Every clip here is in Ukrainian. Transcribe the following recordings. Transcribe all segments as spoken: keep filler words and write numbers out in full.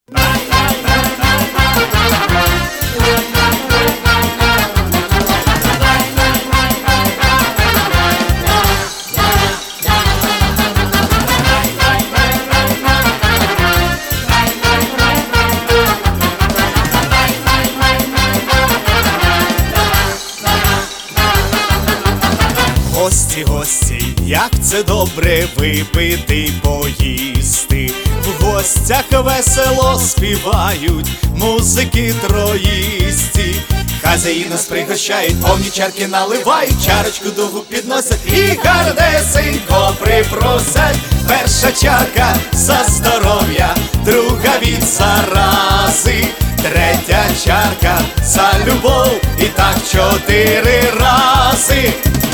Гості, гості, як це добре випити й поїсти. В гостях весело співають музики троїсті. Хазяї нас пригощають, повні чарки наливають, чарочку довгу підносять і гарнесенько припросять. Перша чарка за здоров'я, друга від зарази, третя чарка за любов, і так чотири рази.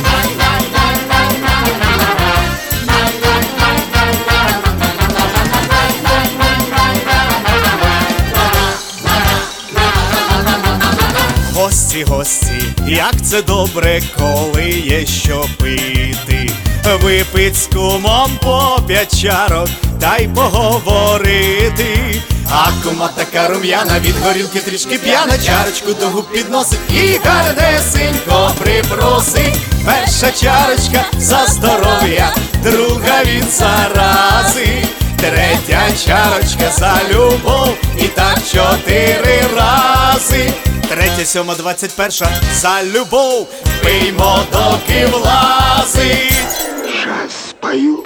Гості, гості, як це добре, коли є що пити. Випить з кумом по п'ять чарок, та й поговорити. А кума така рум'яна, від горілки трішки п'яна, чарочку до губ підносить і гарнесенько припросить. Перша чарочка за здоров'я, друга від зарази, третя чарочка за любов, і так чотири рази. Третя, сьома, двадцять перша за любов, пиймо доки влазить. Щас спою.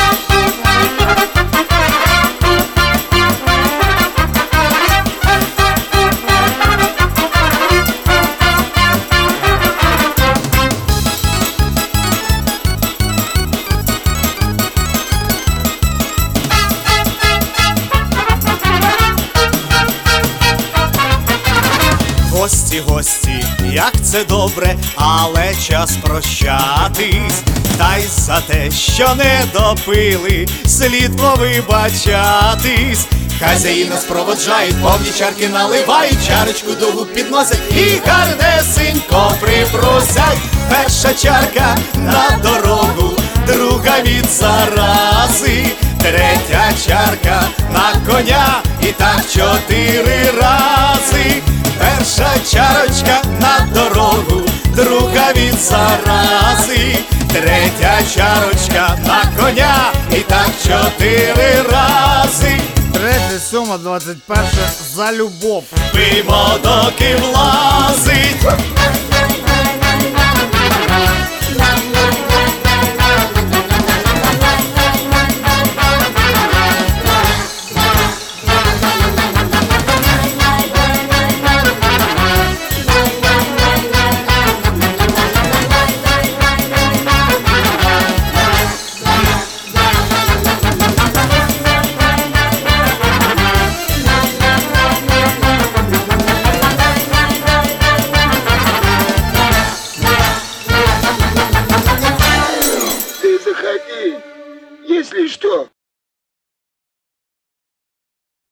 Гості, гості, як це добре, але час прощатись. Та й за те, що не допили, слід повибачатись. Хазяї нас проводжають, повні чарки наливають, чарочку до губ підносять і гарнесенько припросять. Перша чарка на дорогу, друга від зарази, третя чарка на коня, і так чотири рази. Перша чарочка на дорогу, друга від зарази, третя чарочка на коня, і так чотири рази. Третя, сьома, двадцять перша за любов. Пиймо доки влазить.